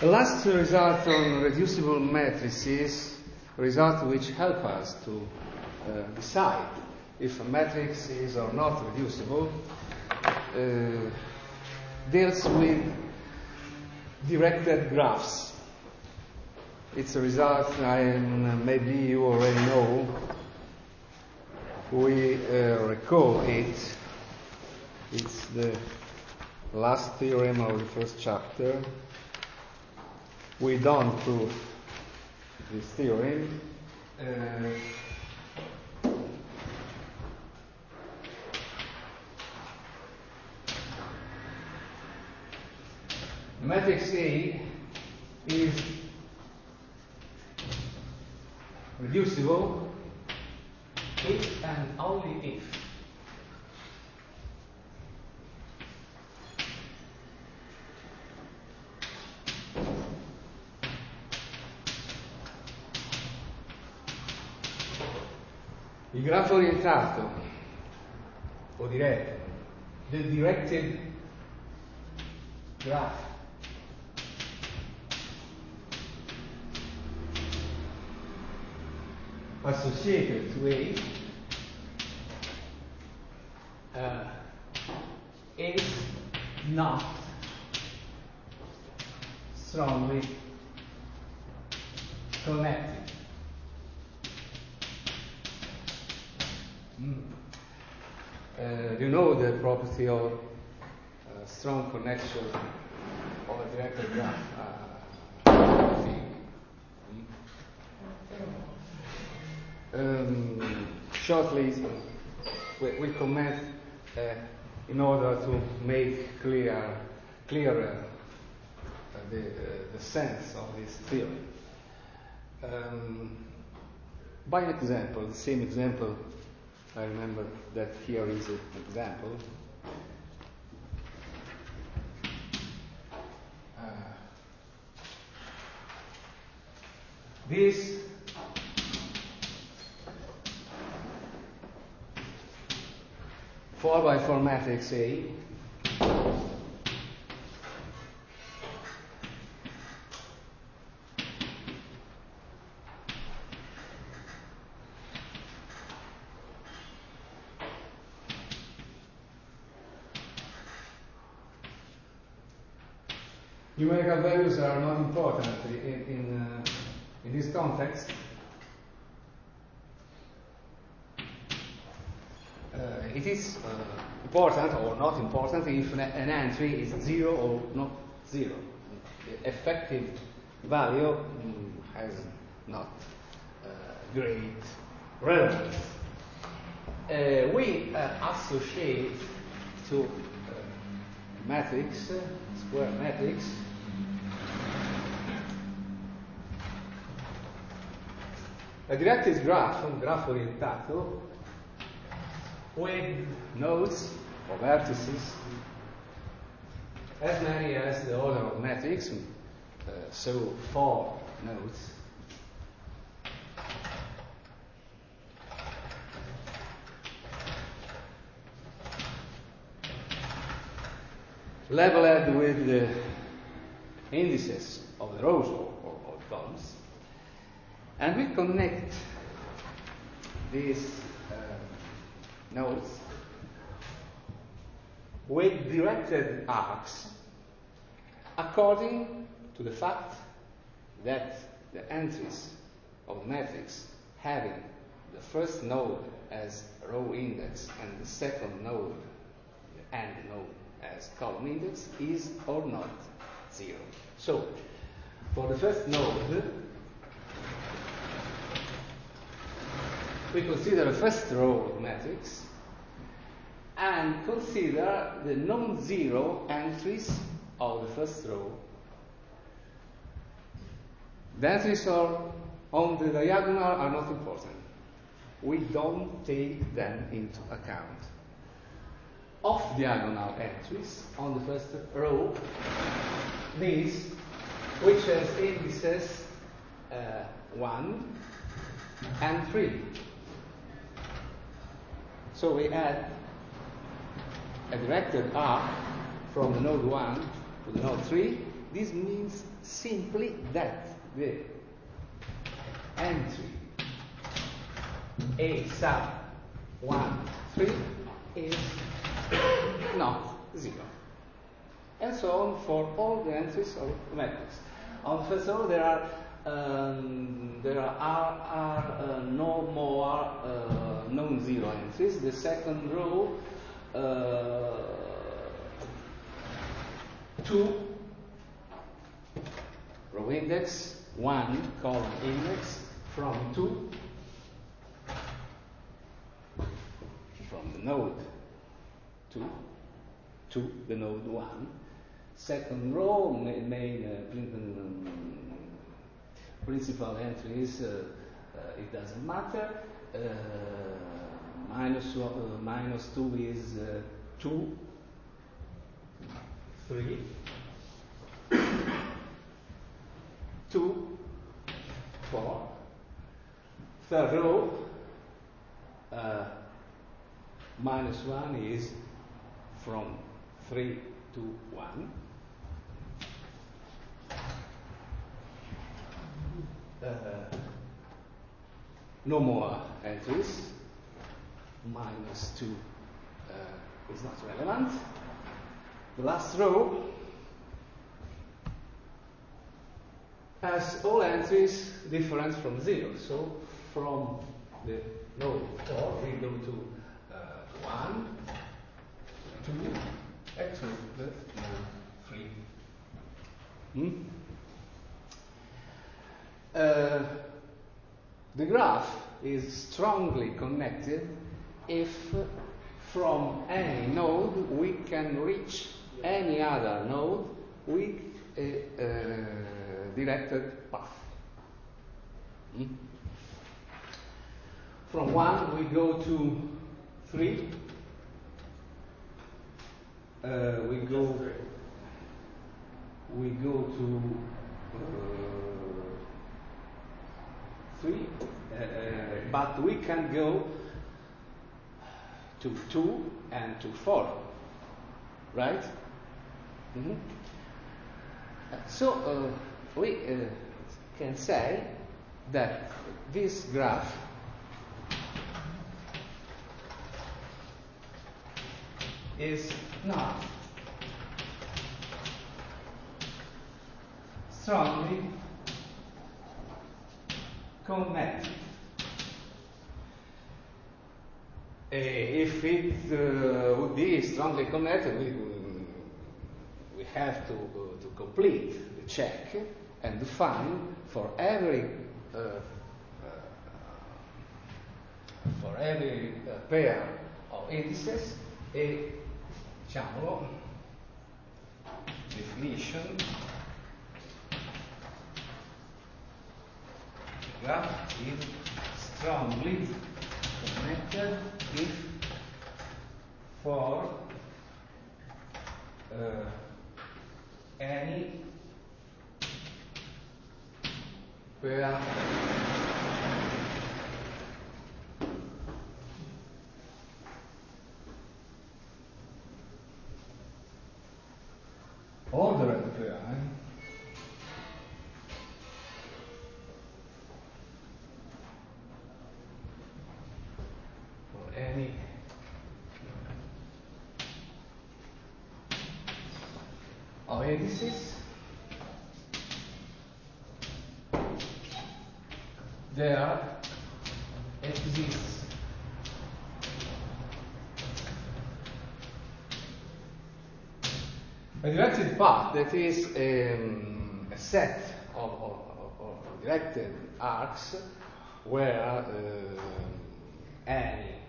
The last result on reducible matrices, results which help us to decide if a matrix is or not reducible, deals with directed graphs. It's a result maybe you already know. We recall it. It's the last theorem of the first chapter. We don't prove this theorem. Matrix A is reducible if and only if il grafo orientato o diretto, the directed graph associated to A is not strongly connected. You know the property of strong connection of a directed graph. Shortly, we comment in order to make clearer the sense of this theory. By an example, the same example, I remember that here is an example. This four by four matrix A numerical values are not important in this context. It is important or not important if an entry is 0 or not 0. The effective value has not great relevance. We associate to matrix, square matrix, a directed graph, un grafo orientato, with nodes or vertices as many as the order of matrix, so 4 nodes. Labeled with the indices of the rows or columns, and we connect these nodes with directed arcs according to the fact that the entries of the matrix having the first node as row index and the second node, the end node, as column index is or not 0. So, for the first node, we consider the first row of matrix and consider the non-zero entries of the first row. The entries on the diagonal are not important. We don't take them into account. Off-diagonal entries on the first row, these which has indices 1 and 3. So we add a directed arc from the node 1 to the node 3 This means simply that the entry A sub 1, 3 is not 0. And so on for all the entries of the matrix. First of all, there are no more non-zero entries. The second row, 2 row index, 1 column index from 2 from the node 2 to the node 1. Second row, main principal entries, it doesn't matter. Minus 2 is 2, 3, 2, 4. Third row, minus 1 is from 3 to 1. No more entries. Minus 2 is not relevant. The last row has all entries different from 0. So from the node 4 we go to 1, 2, and to the node 3. The graph is strongly connected if from any node we can reach any other node with a directed path. From 1 we go to 3. We go to 3, but we can go to 2 and to 4, right? So we can say that this graph is not strongly connected. If it would be strongly connected, we have to complete the check and define for every pair of indices a definition. The graph is strongly connected if for any pair ordered pair for any of indices there exists a directed path that is a set of directed arcs where any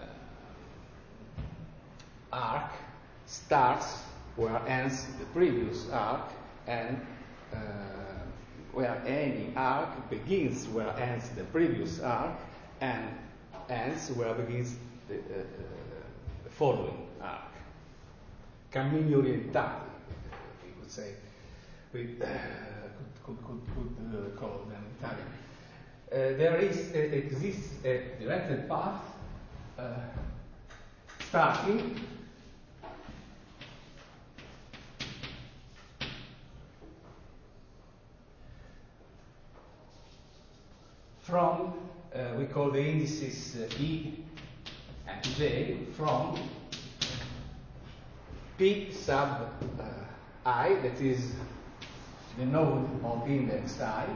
arc starts where ends the previous arc, and where any arc begins where ends the previous arc, and ends where begins the following arc. Cammini orientali, we could say, we could call them in Italian. There exists a directed path starting from, we call the indices E and J from P sub I, that is the node of index I,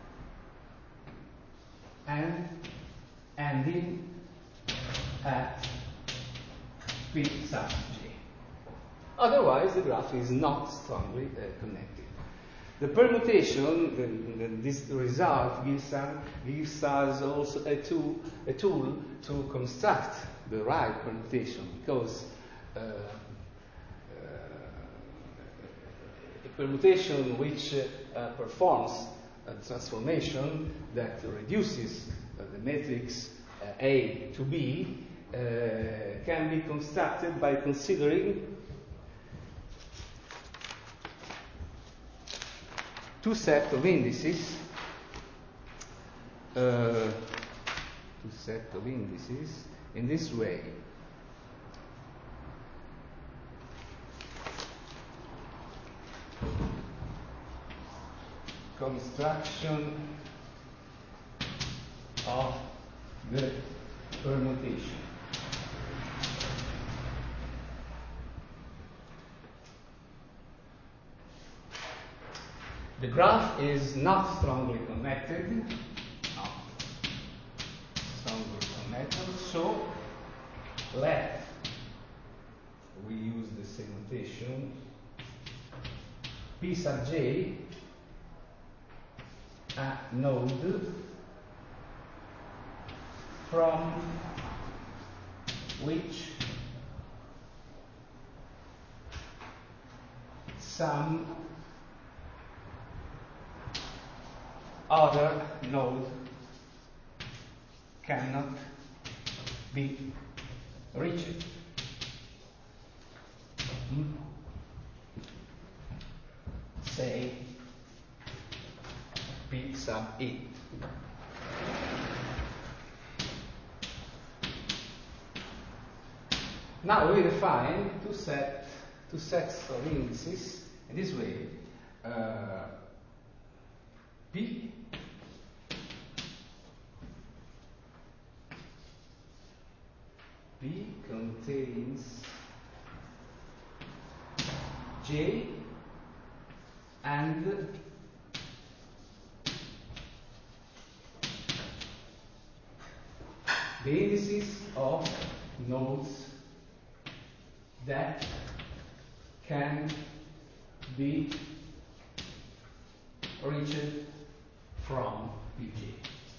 and ending at P sub J. Otherwise, the graph is not strongly connected. The permutation, this result gives us also a tool to construct the right permutation, because a permutation which performs a transformation that reduces the matrix A to B can be constructed by considering two sets of indices, in this way. Construction of the permutation. The graph is not strongly connected, so let, we use the same notation, P sub J, a node from which some other node cannot be reached. Say P sub E. Now we define two sets of indices in this way. P contains J and the indices of nodes that can be reached from Pj.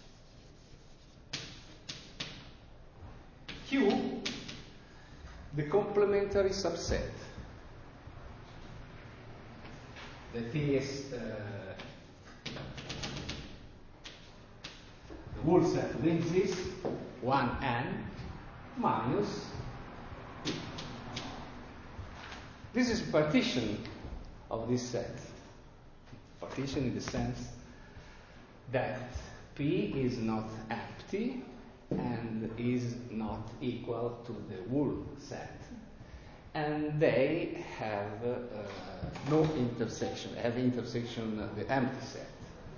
Q, the complementary subset, that is the whole set of indices 1n minus P. This is partition of this set. Partition in the sense that P is not empty and is not equal to the whole set, and they have no intersection. They have intersection of the empty set.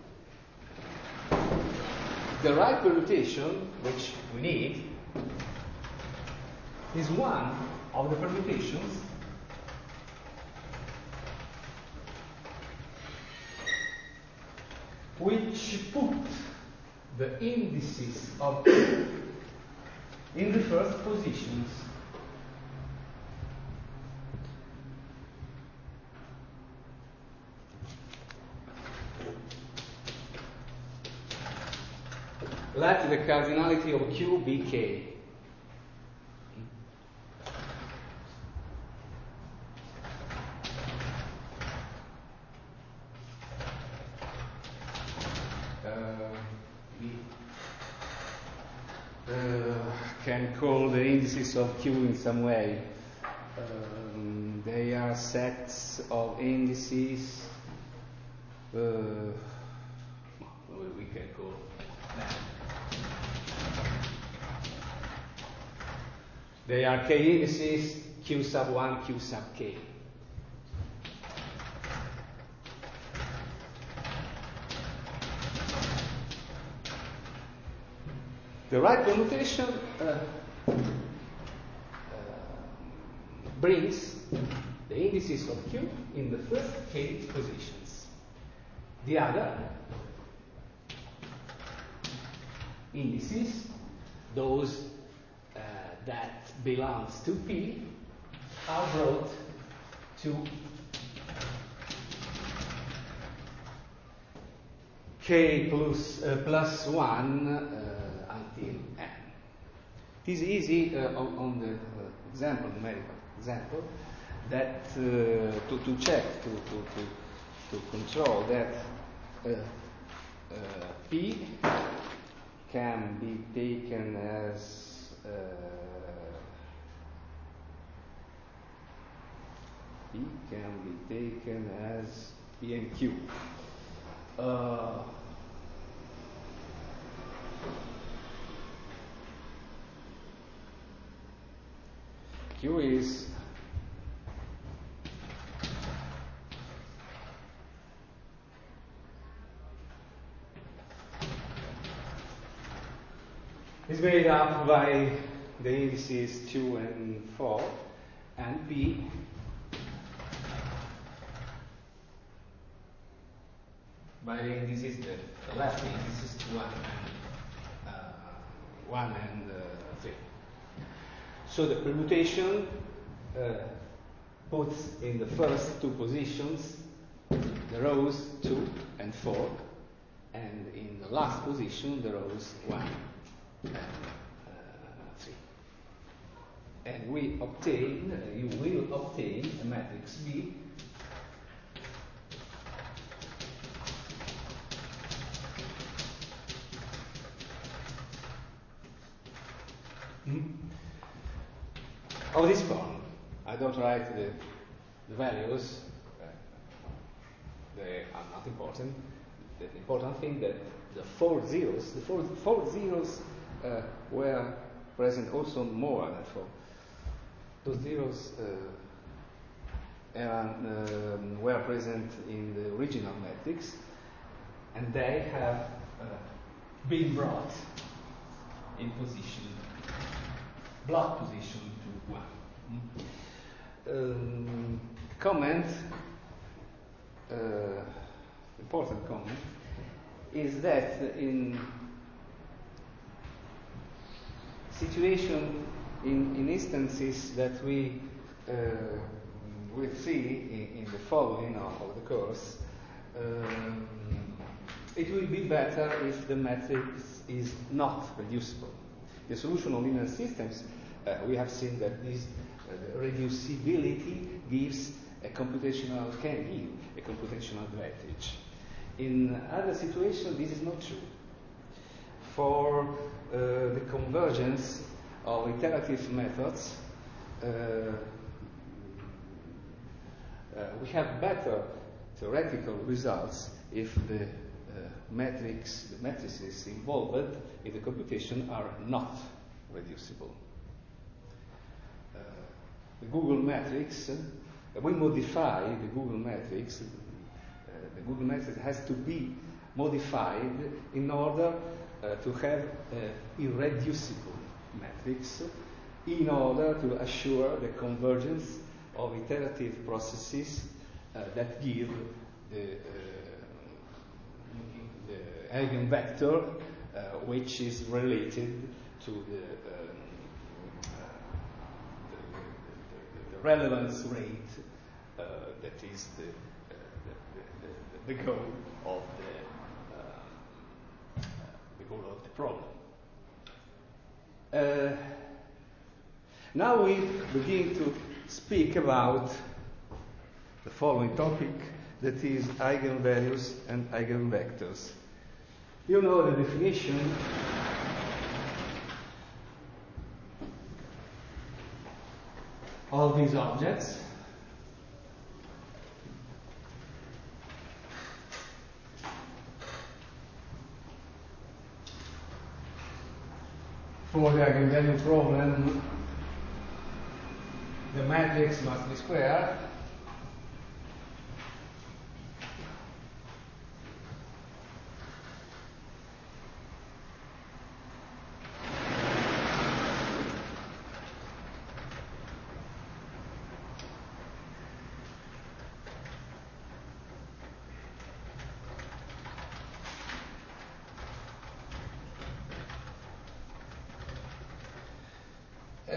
The right permutation, which we need, is one of the permutations which put the indices of Q in the first positions. Let the cardinality of Q be K. Can call the indices of Q in some way. They are sets of indices. We can call that. They are K indices, Q sub 1, Q sub K. The right permutation brings the indices of Q in the first k positions. The other indices, those that belongs to P, are brought to k plus 1 until n. It is easy on the example, numerical example, that to check, to control that P can be taken as P and Q. Q is made up by the indices 2 and 4, and P by the indices, the left indices 1 and 3. So the permutation puts in the first two positions the rows 2 and 4, and in the last position the rows 1 and 3. And we obtain, you will obtain a matrix B of this form. I don't write the values, they are not important. The important thing that the four zeros were present also more than 4. Those zeros were present in the original matrix, and they have been brought in position, block position to 1. Comment, important comment, is that in situation, in instances that we will see in the following of the course, it will be better if the matrix is not reducible. The solution of linear systems, we have seen that this reducibility gives can give a computational advantage. In other situations, this is not true. For the convergence of iterative methods, we have better theoretical results if the matrices involved in the computation are not reducible. The Google matrix, we modify the Google matrix. The Google matrix has to be modified in order to have an irreducible matrix, in order to assure the convergence of iterative processes that give the eigenvector which is related to the relevance rate that is the goal of the problem. Now we begin to speak about the following topic, that is eigenvalues and eigenvectors. You know the definition of these objects. For the eigenvalue problem, the matrix must be square.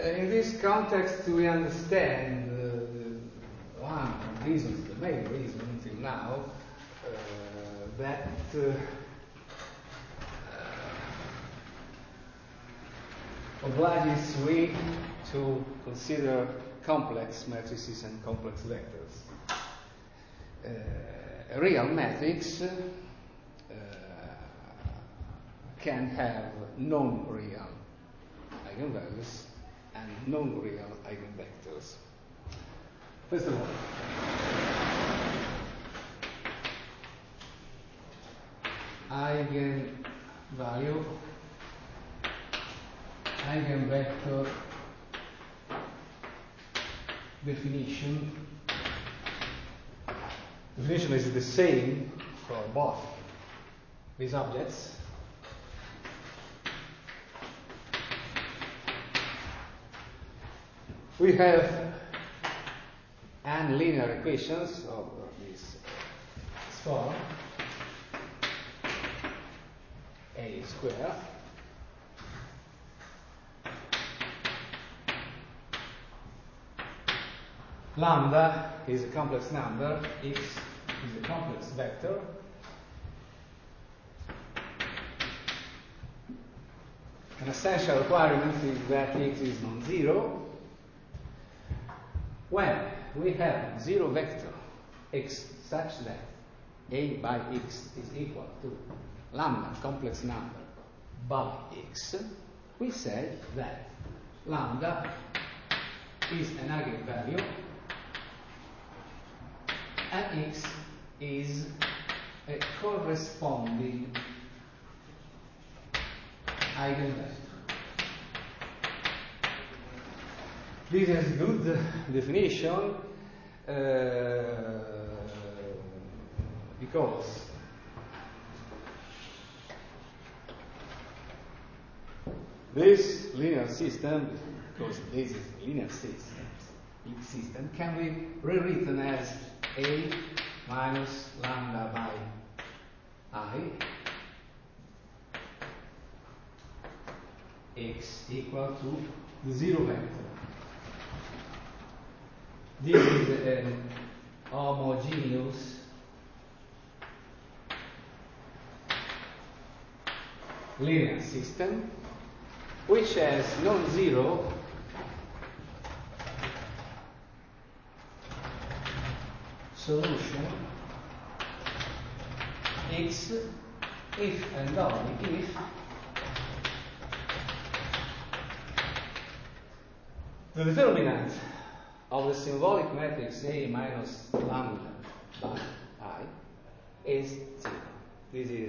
in this context, we understand one of the reasons, the main reason until now, that obliges we to consider complex matrices and complex vectors. Real matrix can have non-real eigenvalues and non-real eigenvectors. First of all, eigenvalue, eigenvector definition. Definition is the same for both these objects. We have n linear equations of this form, a square lambda is a complex number, x is a complex vector, an essential requirement is that x is non-zero. When we have zero vector x such that a by x is equal to lambda complex number by x, we say that lambda is an eigenvalue and x is a corresponding eigenvector. This is a good definition because this linear system, because this is a linear system, can be rewritten as a minus lambda by I x equal to the zero vector. This is an homogeneous linear system which has non-zero solution x if and only if the determinant of the symbolic matrix A minus lambda by I is 0. This is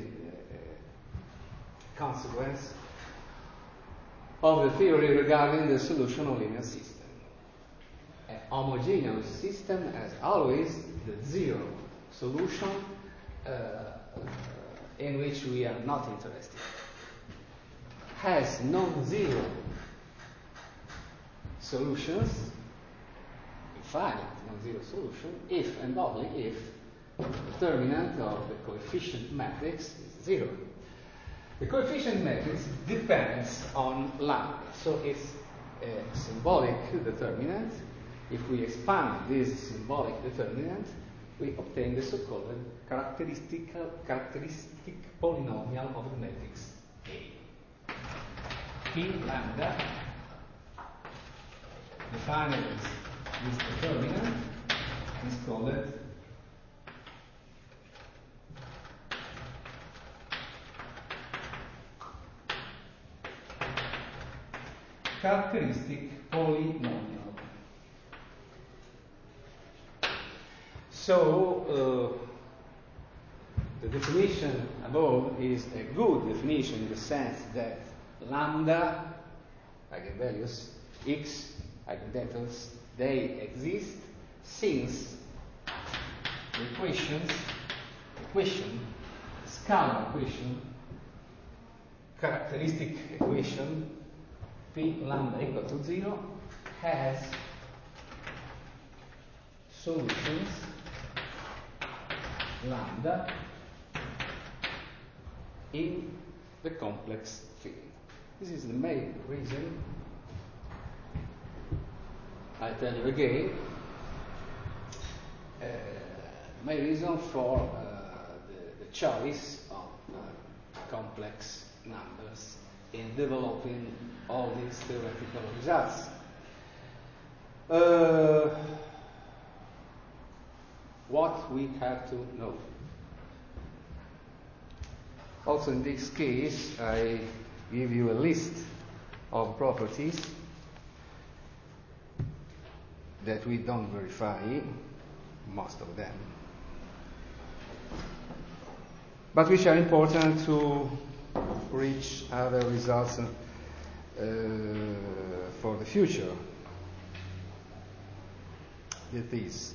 a consequence of the theory regarding the solution of linear system. An homogeneous system has always the zero solution in which we are not interested. Has non-zero solutions, infinite non-zero solution, if and only if the determinant of the coefficient matrix is 0. The coefficient matrix depends on lambda, so it's a symbolic determinant. If we expand this symbolic determinant, we obtain the so-called characteristic polynomial of the matrix A. P lambda, defined as this determinant, is called characteristic polynomial. So the definition above is a good definition in the sense that lambda eigenvalues, x eigenvectors, they exist since the scalar equation, characteristic equation P lambda equal to 0 has solutions lambda in the complex field. This is the main reason I tell you again, my reason for the choice of complex numbers in developing all these theoretical results. What we have to know. Also in this case, I give you a list of properties that we don't verify, most of them, but which are important to reach other results for the future. That is,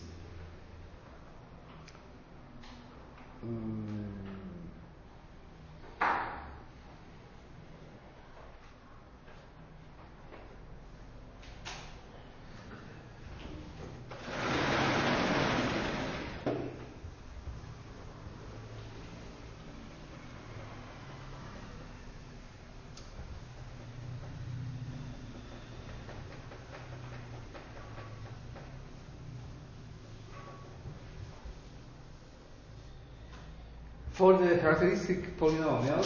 for the characteristic polynomial,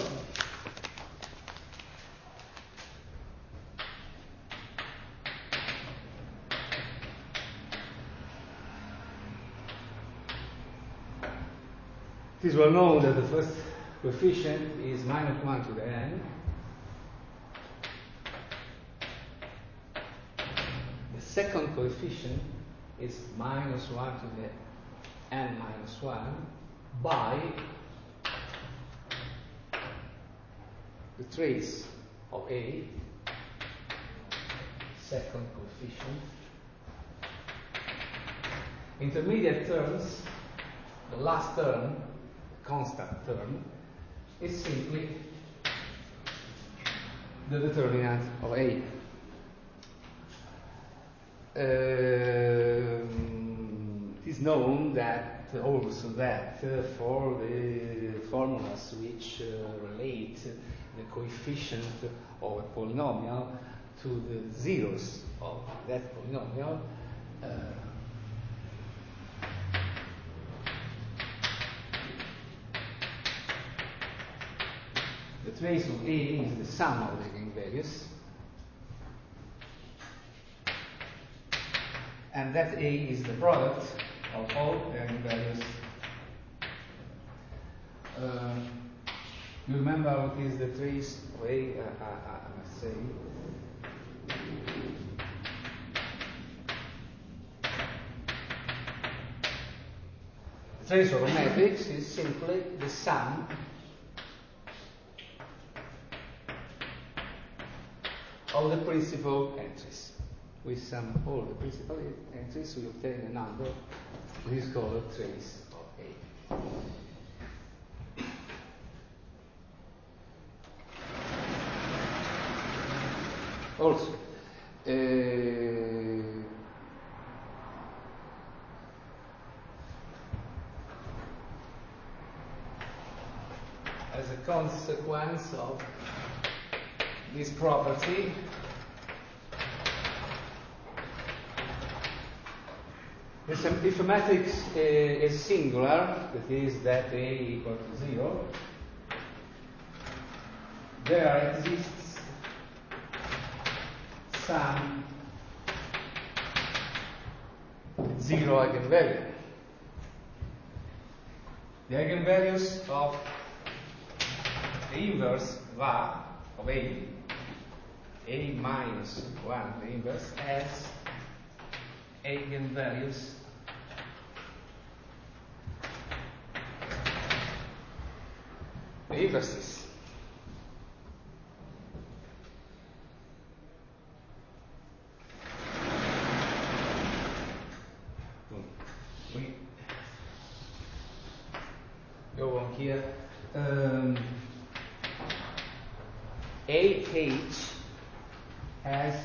it is well known that the first coefficient is -1 to the n. The second coefficient is -1 to the n minus 1 by the trace of A, second coefficient. Intermediate terms, the last term, the constant term, is simply the determinant of A. It is known that also that for the formulas which relate the coefficient of a polynomial to the zeros of that polynomial, the trace of A is the sum of the eigenvalues, and that A is the product of all the eigenvalues. You remember what is the trace of A? I must say. The trace of a matrix is simply the sum of the principal entries. We sum all the principal entries, we obtain a number. This is called a trace of A. Also, as a consequence of this property, if a matrix is singular, that is that A equal to 0, there exists some zero eigenvalue. The eigenvalues of the inverse VA of A minus 1, the inverse, has eigenvalues the inverses. We go on here. AH has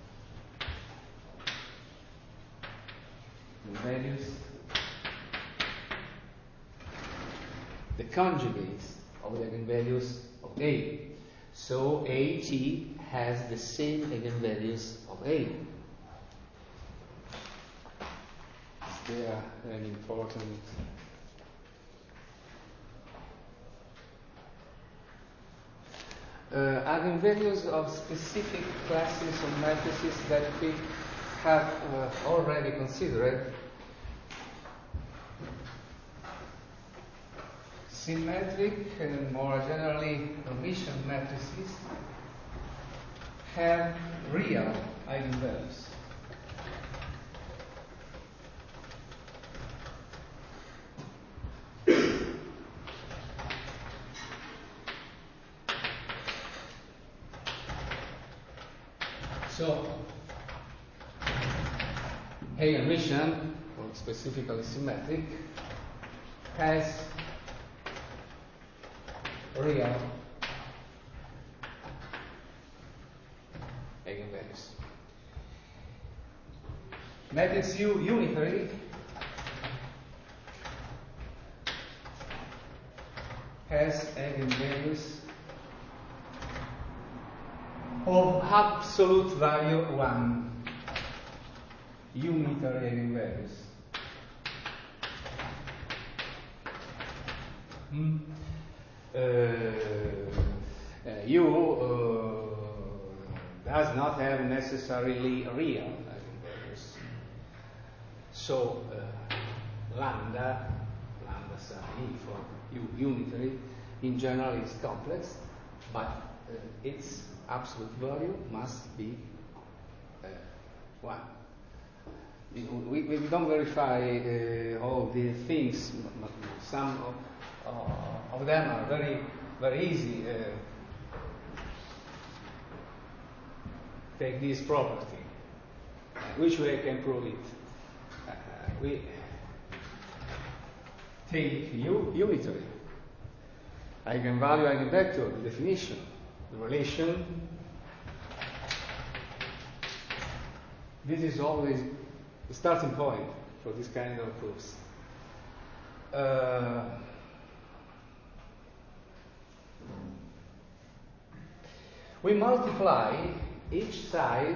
the values, the conjugates of the eigenvalues of A. So AT has the same eigenvalues of A. here an important eigenvalues of specific classes of matrices that we have already considered. Symmetric and more generally Hermitian matrices have real eigenvalues. So, a Hermitian, or specifically symmetric, has real eigenvalues. Matrix U unitary has eigenvalues of absolute value 1. Unitary eigenvalues. U does not have necessarily real eigenvalues. So lambda psi for U unitary in general is complex, but its absolute value must be 1. We don't verify all the things. Some of them are very, very easy. Take this property. Which way I can prove it? We take U unitary. Eigenvalue, eigenvector, the definition, the relation. This is always the starting point for this kind of proofs. We multiply each side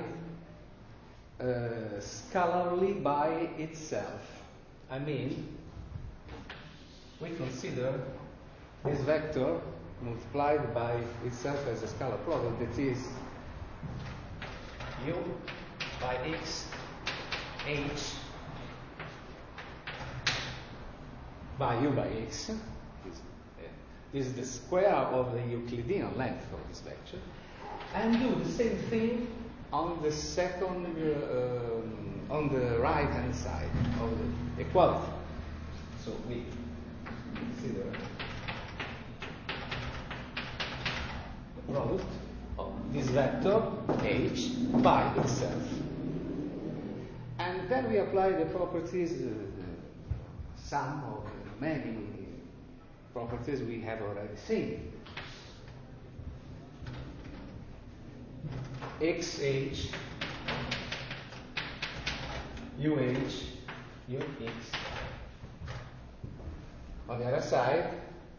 scalarly by itself. I mean, we consider this vector multiplied by itself as a scalar product, that is U by X H by U by X. This is the square of the Euclidean length of this vector, and do the same thing on the second, on the right hand side of the equality. So we consider the product of this vector H by itself. And then we apply the properties, some of many properties we have already seen. XH, UH, UX. On the other side,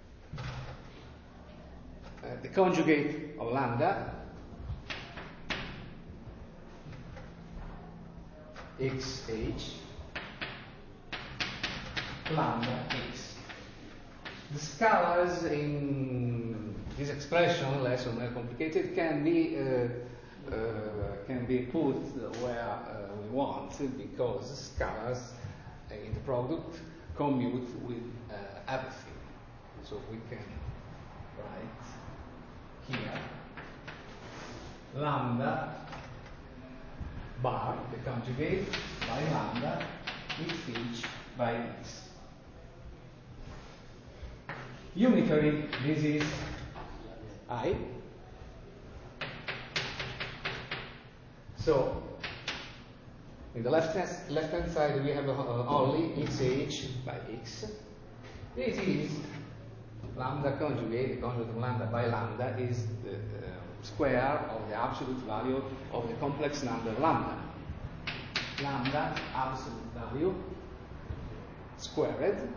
the conjugate of lambda, XH, lambda X. The scalars in this expression, less or more complicated, can be put where we want, because scalars in the product commute with everything. So we can write here lambda bar, the conjugate, by lambda xh by x. Unitary, this is I. So, in the left-hand side we have only xh by x. This is lambda conjugate, the conjugate of lambda by lambda is the square of the absolute value of the complex number lambda. Lambda absolute value squared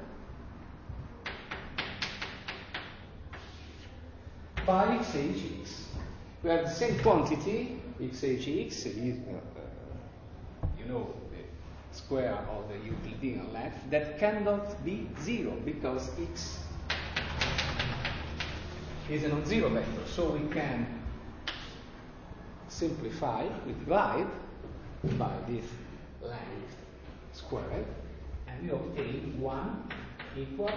by xhx. We have the same quantity, xhx, is, you know, square of the Euclidean length that cannot be 0 because x is a non-zero vector. So we can simplify, we divide by this length squared, and we obtain 1 equal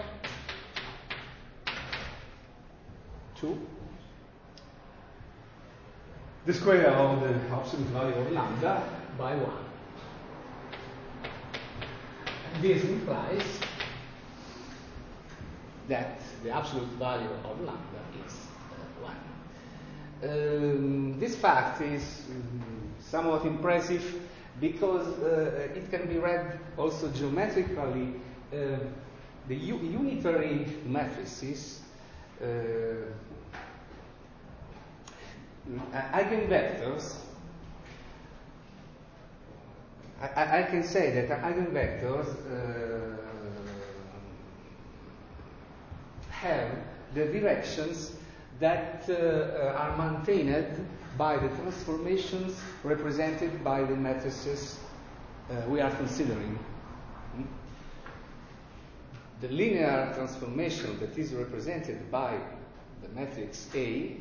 to the square of the absolute value of lambda by 1. And this implies that the absolute value of lambda is 1. This fact is somewhat impressive because it can be read also geometrically. The unitary matrices, eigenvectors, I can say that eigenvectors have the directions that are maintained by the transformations represented by the matrices we are considering. The linear transformation that is represented by the matrix A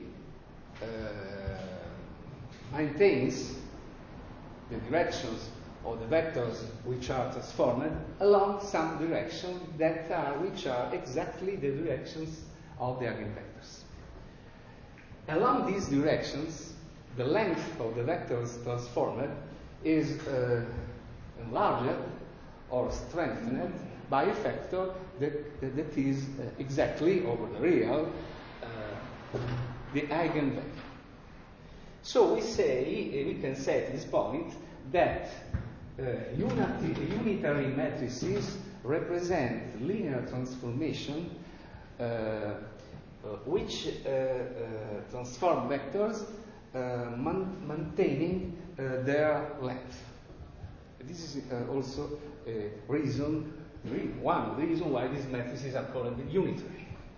maintains the directions of the vectors which are transformed along some direction which are exactly the directions of the eigenvectors. Along these directions, the length of the vectors transformed is enlarged or strengthened by a factor that is exactly over the real the eigenvector. So we can say at this point that unitary matrices represent linear transformation which transform vectors maintaining their length. This is also a reason, one of the reasons why these matrices are called unitary.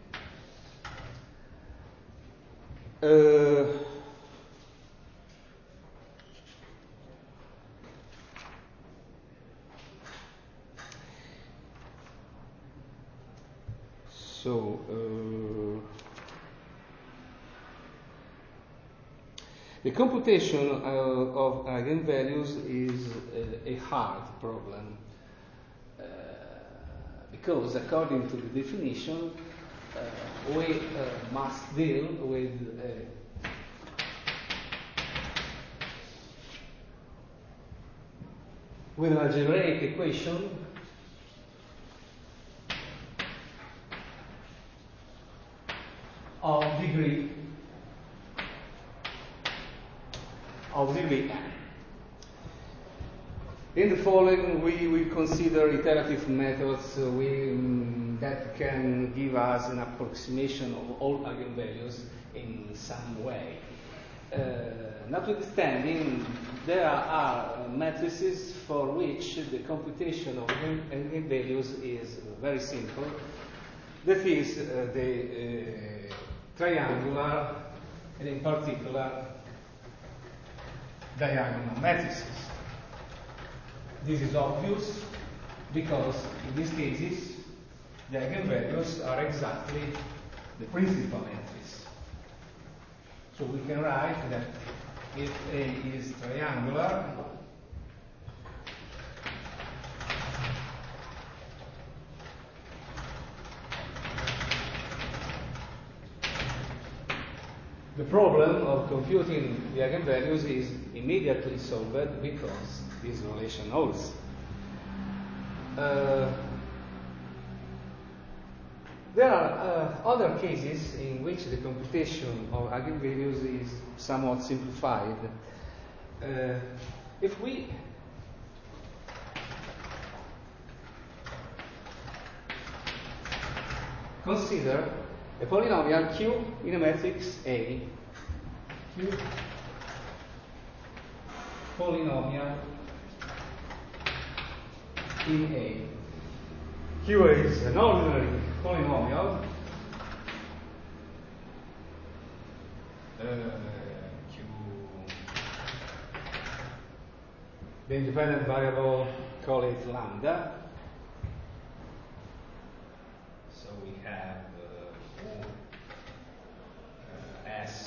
The computation of eigenvalues is a hard problem because, according to the definition, we must deal with an algebraic equation of degree n. In the following, we will consider iterative methods that can give us an approximation of all eigenvalues in some way. Notwithstanding, there are matrices for which the computation of eigenvalues is very simple. That is the triangular, and in particular, diagonal matrices. This is obvious because in these cases the eigenvalues are exactly the principal entries. So we can write that if A is triangular, the problem of computing the eigenvalues is immediately solved because this relation holds. There are other cases in which the computation of eigenvalues is somewhat simplified. If we consider a polynomial Q in a matrix A, Q polynomial in A. Q is an ordinary polynomial. Q the independent variable, call it lambda. So we have s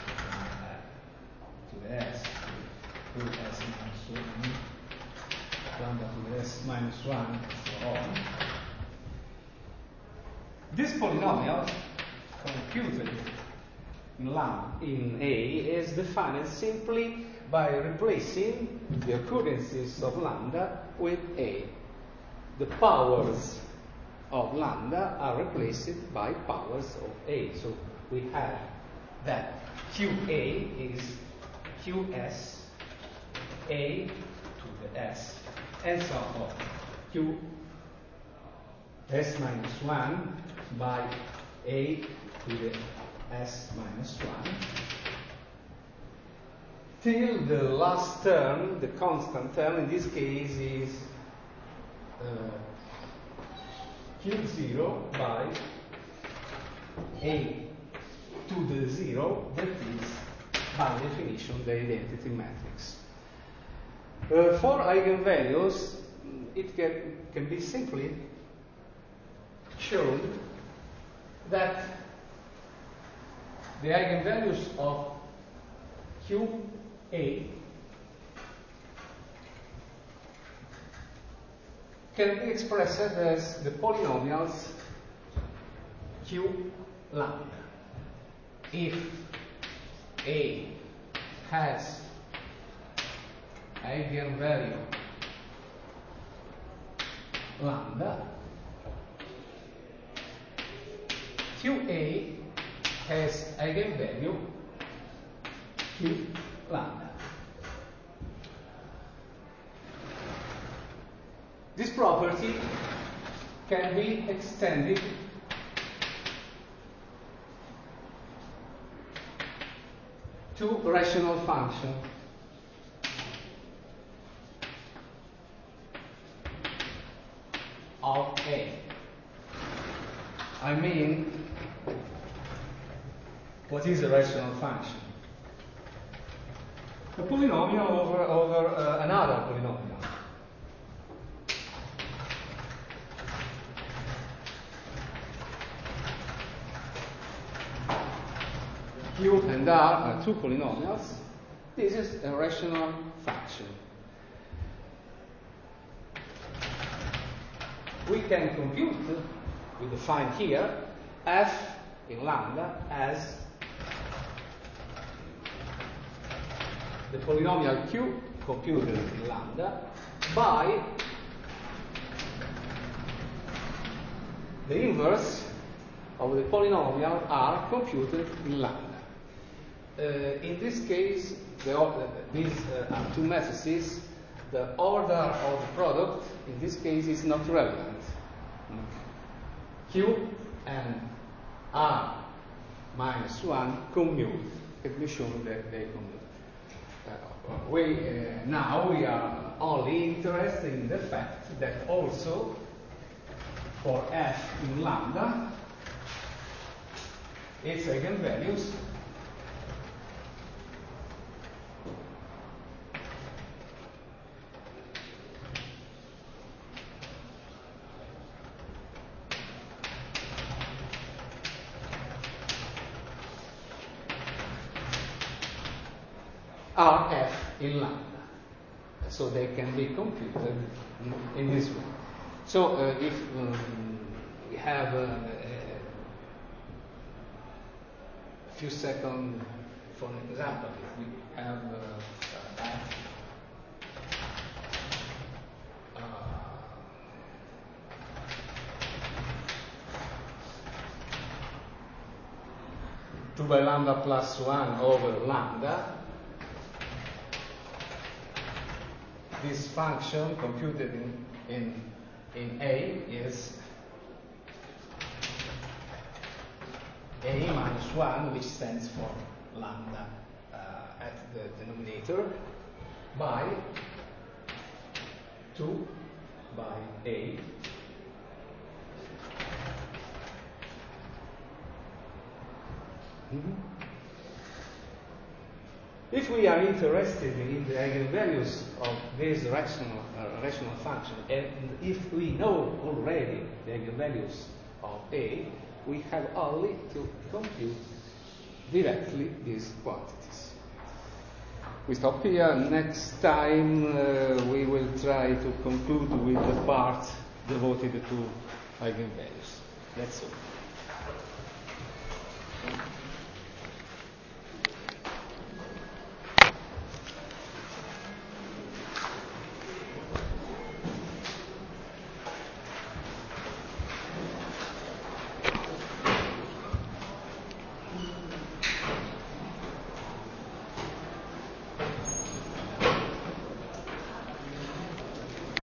to the s, to the s minus 1, lambda to the s minus 1, and so on. This polynomial computed in A is defined simply by replacing the occurrences of lambda with A. The powers of lambda are replaced by powers of A. So we have that QA is QS A to the S and so on. Q S minus 1 by A to the S minus 1 till the last term, the constant term, in this case is Q0 by A to the 0, that is, by definition, the identity matrix. For eigenvalues, it can be simply shown that the eigenvalues of QA can be expressed as the polynomials Q lambda. If A has eigenvalue lambda, QA has eigenvalue Q lambda. This property can be extended to rational function of A. I mean, what is a rational function? A polynomial over another polynomial. Q and R are two polynomials. This is a rational function. We can compute, we define here, f in lambda as the polynomial Q computed in lambda by the inverse of the polynomial R computed in lambda. In this case, these are two matrices. The order of the product, in this case, is not relevant. Q and R minus 1 commute. Let me show that they commute. Now we are only interested in the fact that also for f in lambda, its eigenvalues are f in lambda. So they can be computed in this way. So if we have a few seconds for an example, if we have f 2 by lambda plus 1 over lambda, this function computed in A is A minus 1, which stands for lambda at the denominator, by 2 by A If we are interested in the eigenvalues of this rational function, and if we know already the eigenvalues of A, we have only to compute directly these quantities. We stop here. Next time we will try to conclude with the part devoted to eigenvalues. That's all.